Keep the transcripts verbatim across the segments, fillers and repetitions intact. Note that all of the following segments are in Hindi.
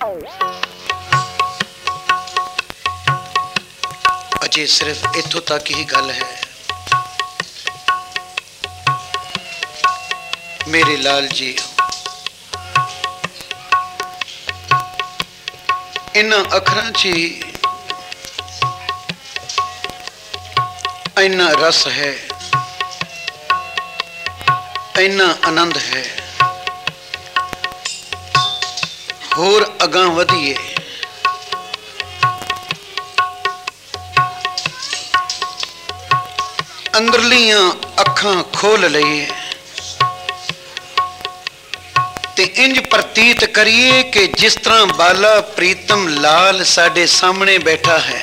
अजे सिर्फ इत्थों तक ही गल है। मेरे लाल जी इन्हां अखरां च इन्ना रस है, इन्ना आनंद है। होर अगां वधिए अंदरलियां अखां खोल लईए ते इंज प्रतीत करिए कि जिस तरह बाला प्रीतम लाल साडे सामने बैठा है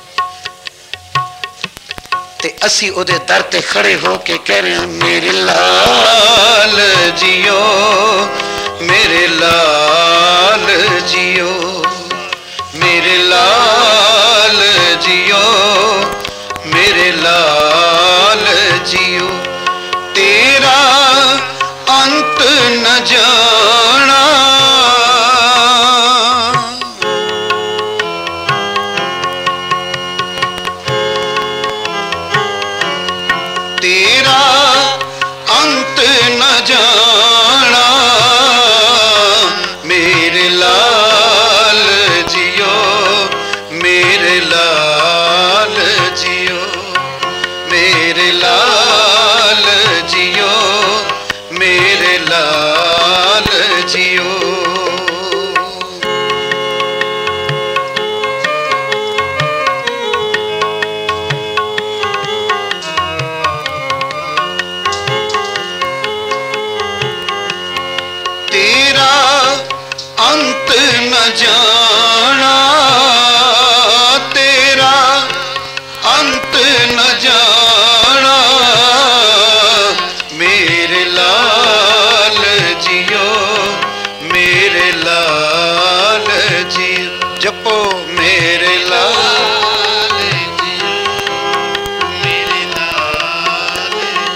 ते असी उहदे दर ते खड़े हो के कह रहे हैं, मेरे लाल जियो, मेरे लाल जियो, मेरे लाल जियो, मेरे लाल जियो। तेरा अंत न जाना, तेरा अंत न जाना, मेरे लाल जियो, मेरे लाल जियो, मेरे लाल जियो, मेरे लाल जियो। तेरा अंत न जाना, तेरा अंत न जाना, मेरे लाल जियो, मेरे लाल जियो। जपो मेरे लाल जियो, मेरे लाल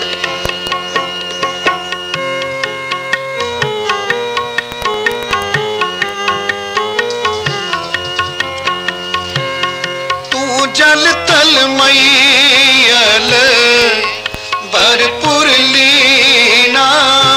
जियो। तू जल तल मैयल भरपूर लीना,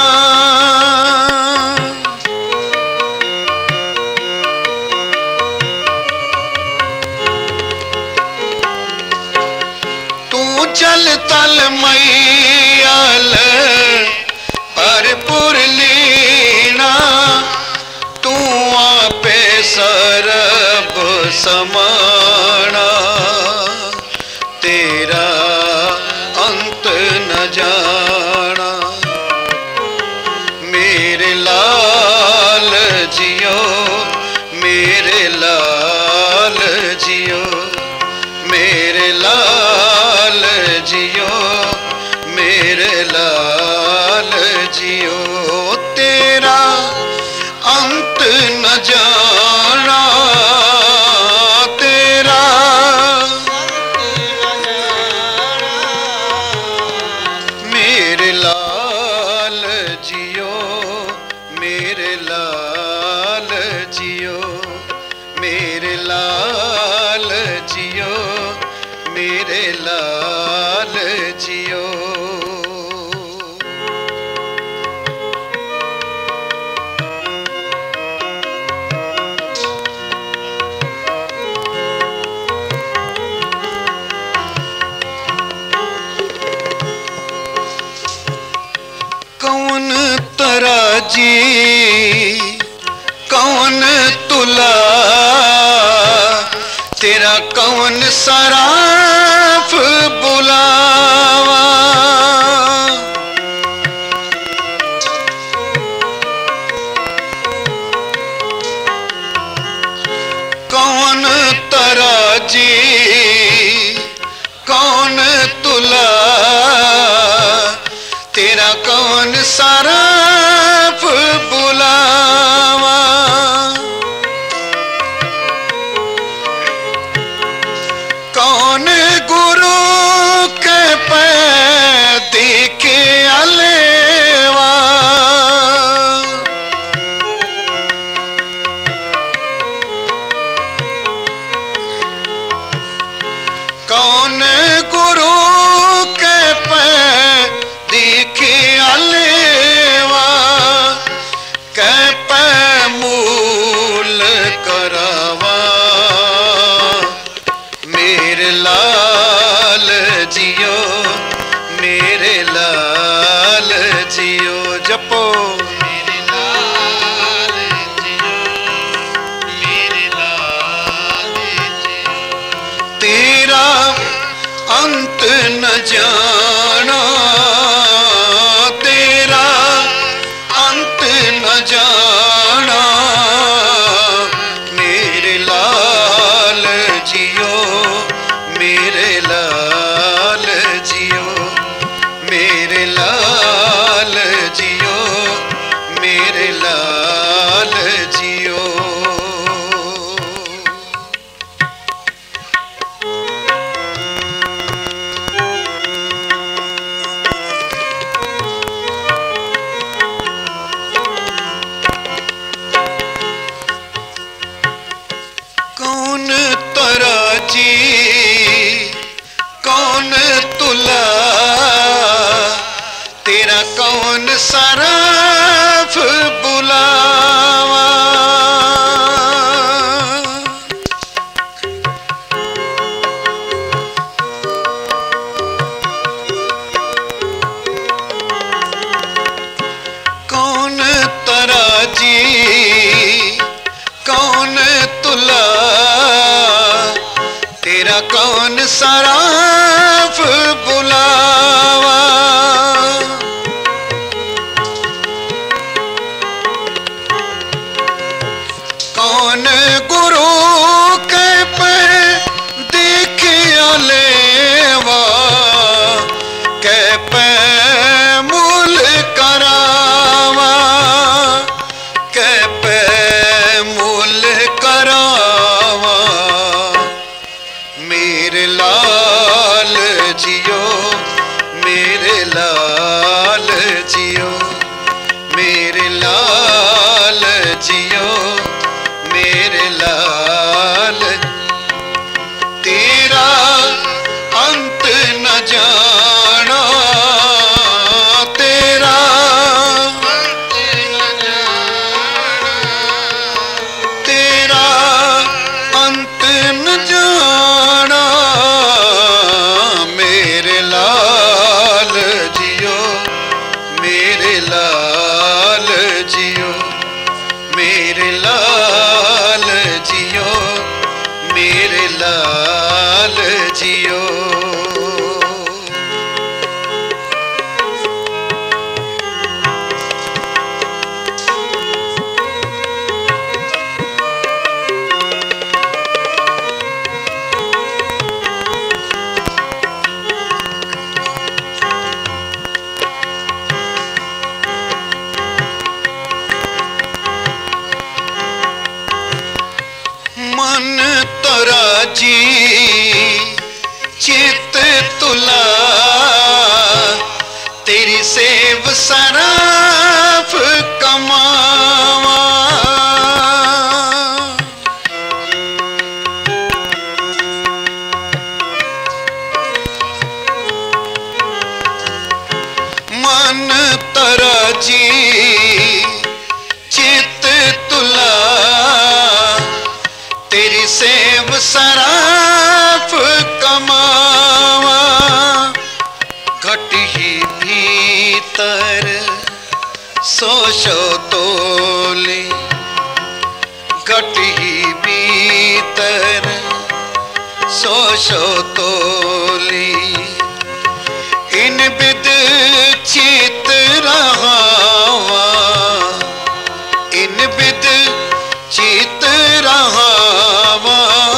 तू जल तल मैयल भरपूर लीना, तू आपे सरब समाना, तेरा अंत न जाना, मेरे लाल जियो, मेरे लाल जियो, मेरे लाल जियो, मेरे लाल जियो। तेरा अंत न जाना, तेरा मेरे लाल जियो, मेरे लाल जियो, मेरे लाल जियो, मेरे लाल जियो। कौन तराजी, कौन तुला, तेरा कौन सराफ बुलावा, कौन तराजी, कौन तुला, तेरा कौन सराफ बुलावा, कौन गुरु के पैदी के अलेवा, न जाना, तेरा अंत न जाना। मेरे लाल जियो, मेरे लाल जियो, मेरे लाल जियो, मेरे लाल जियो। कौन तराजी कौन तुला, तेरा कौन सराफ बुलावा। कौन तराजी कौन तुला, तेरा कौन सराफ बुलावा। कौन गुरु के पर देखिया लेवा, के पे मूल करावा, के पे मूल करावा। मेरे लाल जियो, मेरे लाल जियो, मेरे लाल जियो, मेरे लाल। तेरा अंत न जाना, तेरा अंत न जाना, तेरा अंत न जाना। मेरे लाल जियो, मेरे लाल जियो, मेरे लाल जियो, मेरे लाल जियो। मन तराजी चित तुला, तेरी सेव सराफ कमावा। मन तराजी चित तुला, तेरी सेव सराफ कमावा। घट ही भीतर सोशो तोली, घट ही भीतर सोशो तोली। इन बिद चित रहावा, इन बिद चित रहावा।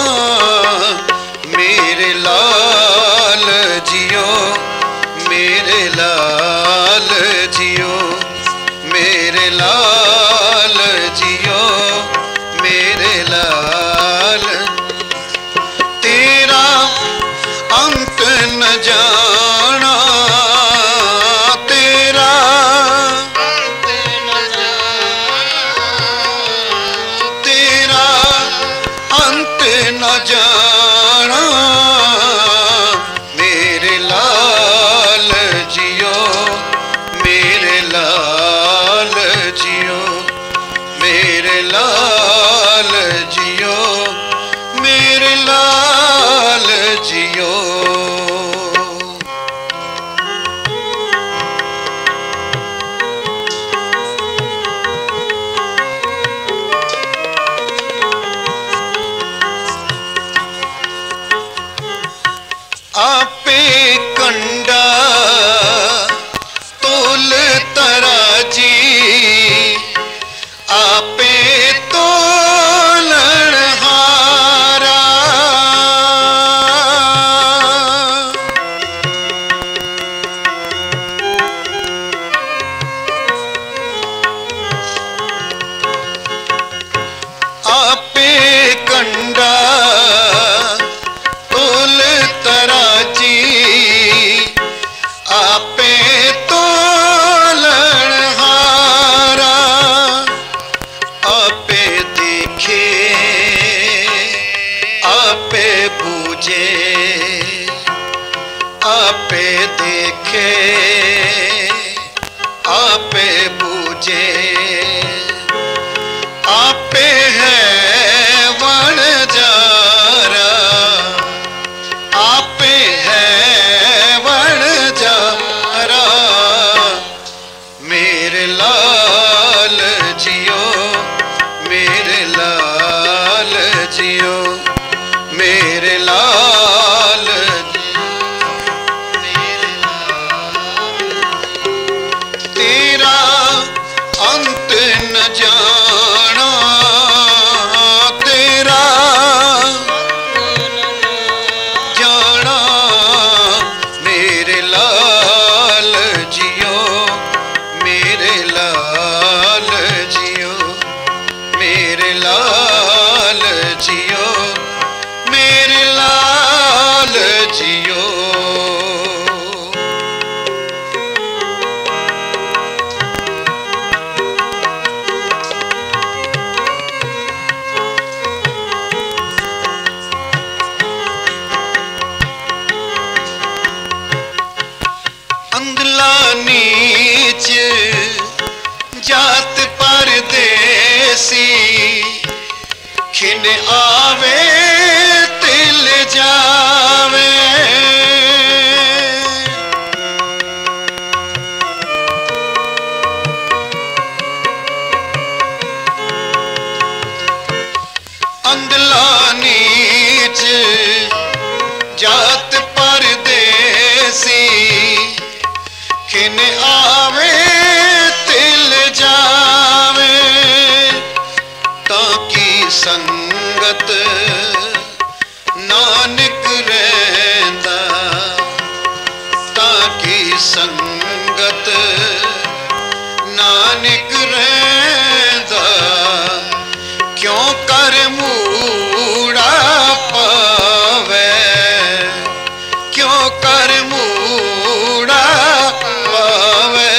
मेरे लाल जियो, मेरे लाल जियो, मेरे लाल जियो, मेरे लाल। तेरा अंत न जाना, तेरा अंत न जाना, तेरा अंत न जाना। मेरे लाल जियो, मेरे लाल जियो, मेरे लाल जियो, मेरे लाल जियो। आपे बूझे आपे देखे आपे बूझे आपे है वणजारा आपे है वणजारा मेरे लाल जियो मेरे लाल जियो मेरे लाल तेरा अंत न जाना तेरा जाना मेरे लाल जियो मेरे लाल जियो मेरे लाल जियो मेरे लाल जियो अंधला नीच जात परदेसी खिन आवे तिल जावे अंधला नीच जात परदेसी खिन आवे तिल जावे ताकि संगत नानक रहंदा ताकि संगत नानक रहंदा क्यों कर मूड़ा पावे क्यों कर मूड़ा पावे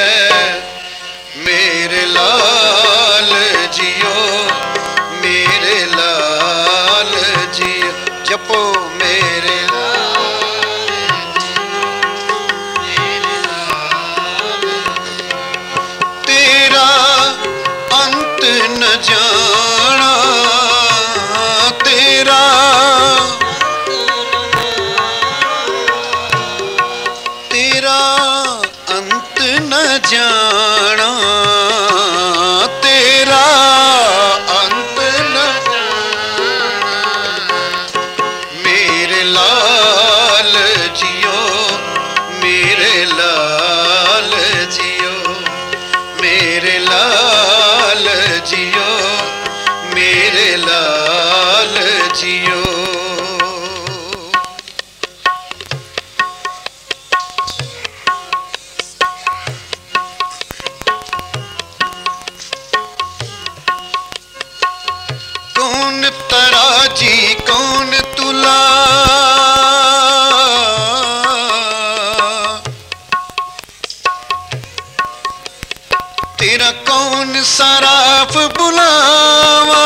मेरे लाल जियो मेरे लाल जियो जपो मेरे लाल मेरे लाल तेरा अंत न जाना तेरा तेरा अंत न जाना तेरा अंत न जाना मेरे लाल जियो मेरे लाल जियो मेरे लाल जियो मेरे लाल जियो कौन तराजी कौन तुला तेरा कौन सराफ बुलावा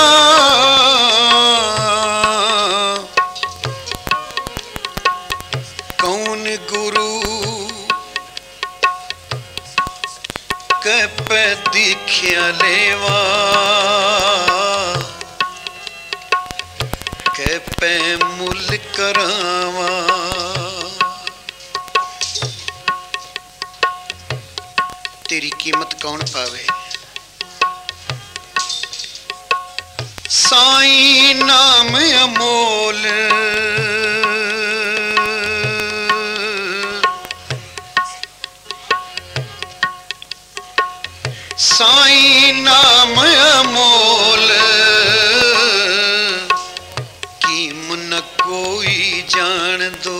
कौन गुरु कप दीख्या लेवा पे मुल करावा तेरी कीमत कौन पावे साईं नाम अमोल साईं नाम अमोल न कोई जान दो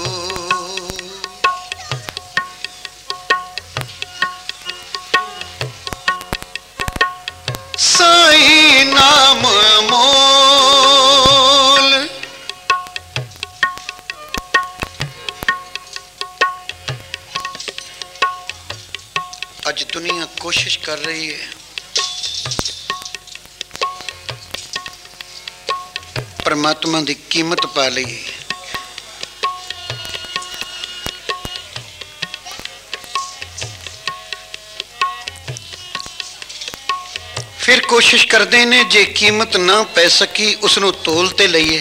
साईं नाम मोल आज दुनिया कोशिश कर रही है परमात्मा की कीमत पा ली। फिर कोशिश करते ने जे कीमत ना पै सकी उसनों तोल ते लईए।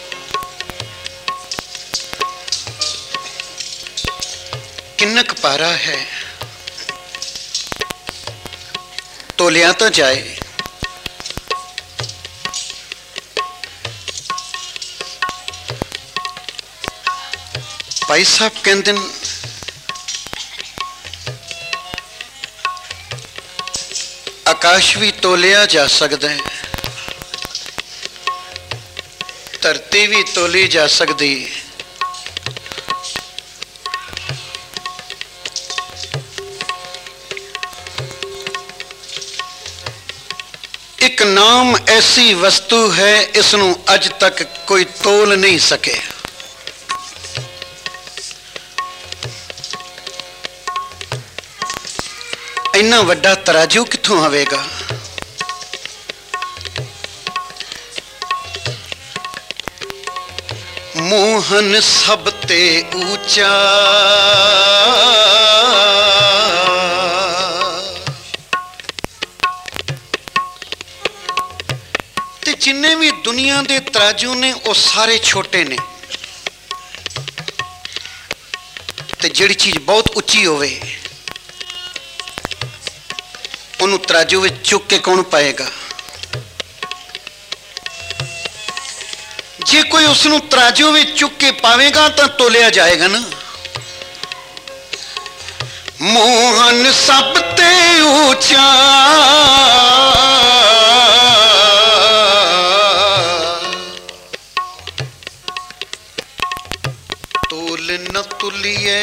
किन्नक पारा है तोलिया तो जाए। भाई साहब कहते हैं आकाश भी तोलिया जा सकता है, धरती भी तोली जा सकती। एक नाम ऐसी वस्तु है इसनों अज तक कोई तोल नहीं सके। इन्ना वड्डा तराजू कित्थों आवेगा? मोहन सब ते ऊंचा ते जिन्ने भी दुनिया दे तराजू ने वो सारे छोटे ने। ते जिहड़ी चीज बहुत उच्ची होवे उन्होंने तराजू में चुक के कौन पाएगा? जे कोई उसनों तराजू में चुक के पावेगा तो तोलिया जाएगा ना। मोहन सब ते ऊंचा तोल न तुलिए।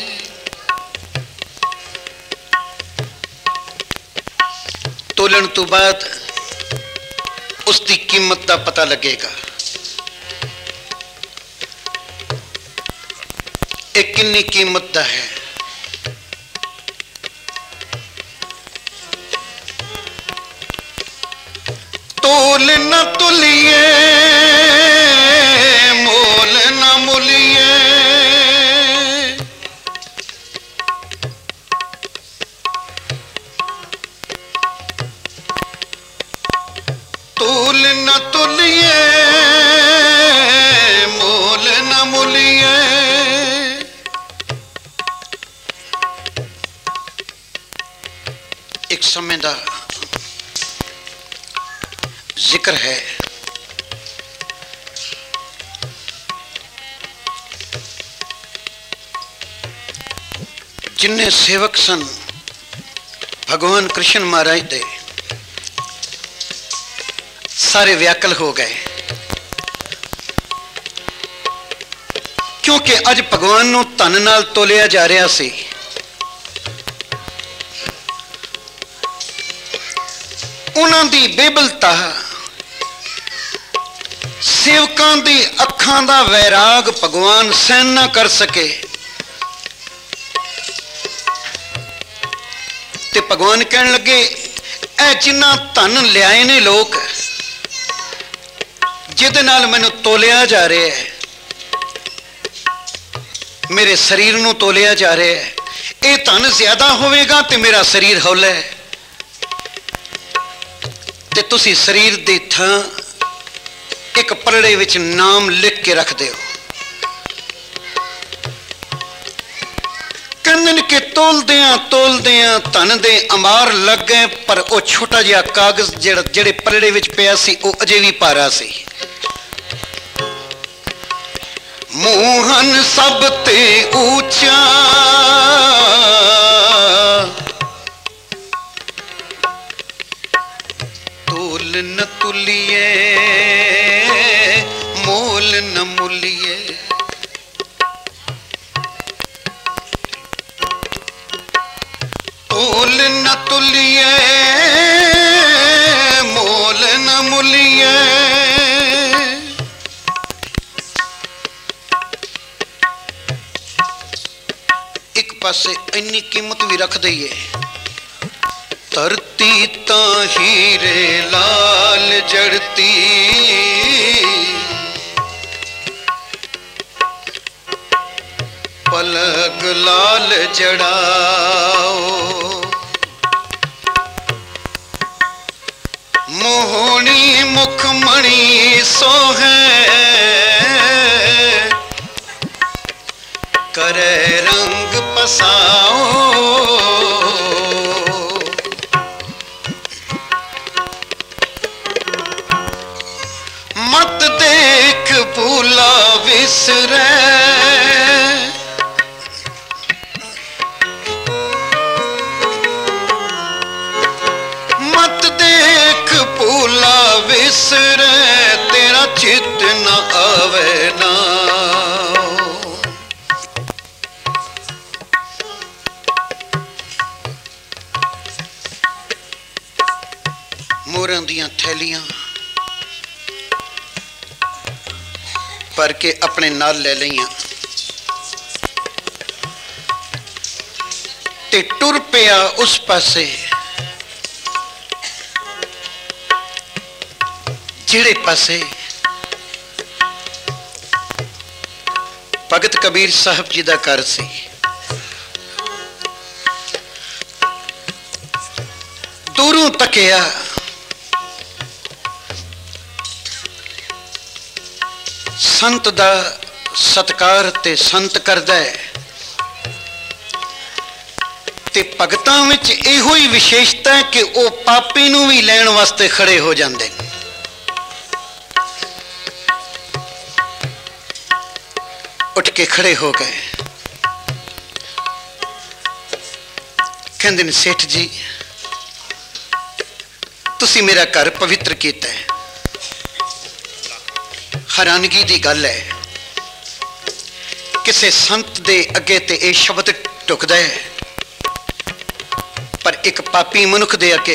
तोलन तो बाद उसकी कीमत का पता लगेगा। एक किन्नी कीमत का है। तोल न तुलिए मोल न मुलिए। तोल न तुलिए मोल न मुलिए। एक समय का जिक्र है। जिन्ने सेवक सन भगवान कृष्ण महाराज दे सारे व्याकुल हो गए, क्योंकि अज भगवान नूं धन नाल तोलिया जा रहा सी। उन्हां दी बेबलता सेवकां दी अखां दा वैराग भगवान सहन ना कर सके ते भगवान कहन लगे ऐ जिन्ना धन लियाए ने लोग जिहदे नाल मैनूं तोलिया जा रहा है, मेरे शरीर नूं तोलिया जा रहा है, ये धन ज्यादा होवेगा ते मेरा शरीर हौला है ते तुसी शरीर दी थां एक पलड़े विच नाम लिख के रख दो। कहंदे के तोलदियां तोलदियां धन दे अमार लग गए, पर वो छोटा जिहा कागज जिहड़ा जिहड़े पलड़े विच पिया सी वो अजे भी भारा सी। मोहन सब ते ऊंचा तोल न तुलिए मोल न मुलिए। तोल न तुलिए मोल न मुलिए। एक पासे इन्नी कीमत भी रख दईए, धरती ता हीरे लाल जड़ती लाल जड़ाओ। मोहनी मुखमणि सोहे करे रंग पसाओ। मत देख भूला विसरे मत देख भूला विसरे तेरा चित न आवे ना। मोरां दियां थैलियां भर के अपने नाल ले लिया ते टुर पिया उस पासे जिहड़े पासे भगत कबीर साहब जी दा घर सी। दूरों तकिया संत दा सत्कार ते संत करदा है ते भगतां विच इहो ही विशेषता है कि वह पापी नूं भी लैण वास्ते खड़े हो जांदे। उठ के खड़े हो गए, कहंदे ने सेठ जी तुसी मेरा घर पवित्र कीता है। हैरानगी की गल है किसी संत दे अगे ते यह शब्द टुकदा है, पर एक पापी मनुख दे अगे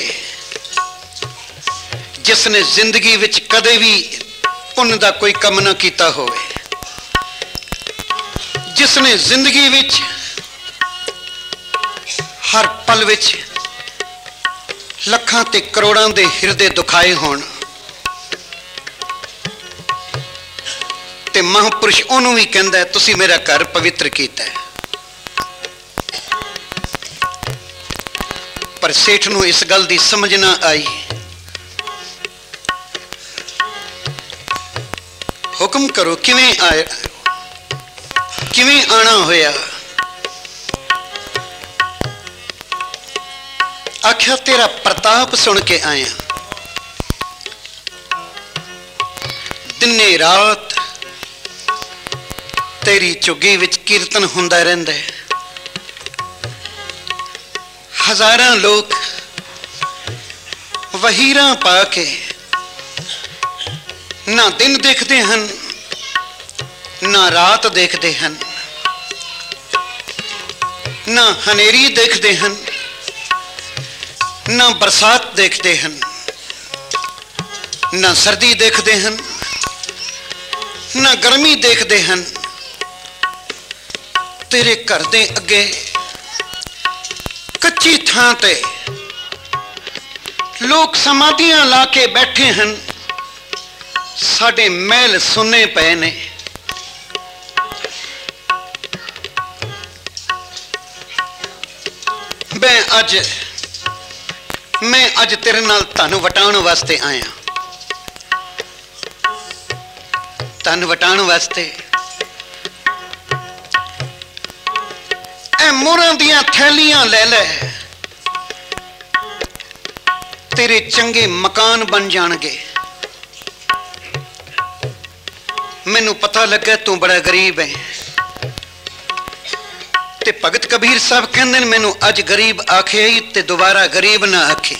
जिसने जिंदगी विच कदे भी पुण्य दा कोई कम ना कीता होवे, जिसने जिंदगी विच हर पल विच लखां ते करोड़ां दे हिरदे दुखाए होण ते महापुरुष उन्होंने भी कहता है तुसी मेरा घर पवित्र कीता है। पर सेठ नूं इस गल दी समझ ना आई। हुक्म करो किवें आए किवें आना होया। आख्या तेरा प्रताप सुन के आया, दिने रात तेरी झुग्गी विच कीर्तन हुंदा रहिंदा है। हजारां लोग वहीरां पा के ना दिन देखते हैं ना रात देखते हैं, ना हनेरी देखते हैं ना बरसात देखते हैं, ना सर्दी देखते हैं ना गर्मी देखते हैं। तेरे घर दे अगे कच्ची थां ते लोग समाधियां ला के बैठे हैं, साडे महल सुने पे ने। मैं अज मैं अज तेरे नाल धन वटाउण वास्ते आया, धन वटाउण वास्ते। मोरां दियां थैलियां ले ले, तेरे चंगे मकान बन जाणगे। मैनू पता लगा तू बड़ा गरीब है ते भगत कबीर साहब कहंदे ने मैनू अज गरीब आखे ते दोबारा गरीब ना आखे।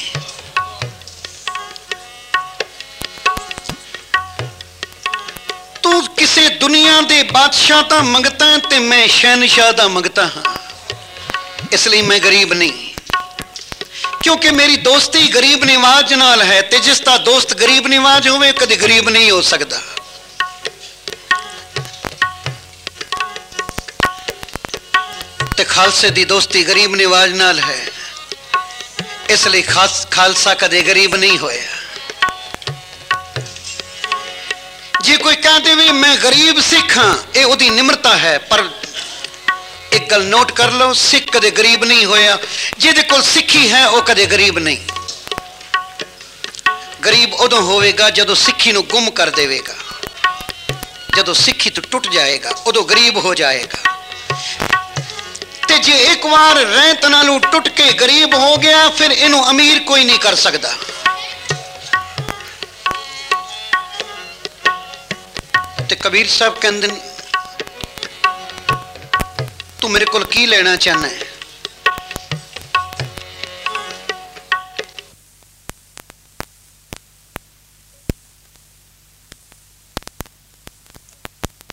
तू किसी दुनिया दे बादशाह दा मंगता है ते मैं शहनशाह दा मंगता हाँ, इसलिए मैं गरीब नहीं। क्योंकि मेरी दोस्ती गरीब निवाज नाल है ते जिसका दोस्त गरीब निवाज होवे कभी गरीब नहीं हो सकता। ते खालसे दी दोस्ती गरीब निवाज नाल है, इसलिए खास खालसा कदे गरीब नहीं होया। जे कोई कह दे मैं गरीब सिख हाँ, ये ओदी निम्रता है, पर एक गल नोट कर लो, सिख कदे गरीब नहीं होया, जिहदे कोल सिक्खी है वह कदे गरीब नहीं। गरीब उदों होवेगा जदों सिक्खी नूं गुम कर देवेगा, जदों सिक्खी तो टुट जाएगा उदों गरीब हो जाएगा। ते जे एक बार रैंत नालों टुट के गरीब हो गया फिर इनू अमीर कोई नहीं कर सकता। ते कबीर साहब कहंदे तू मेरे कोल की लेना चाहना है?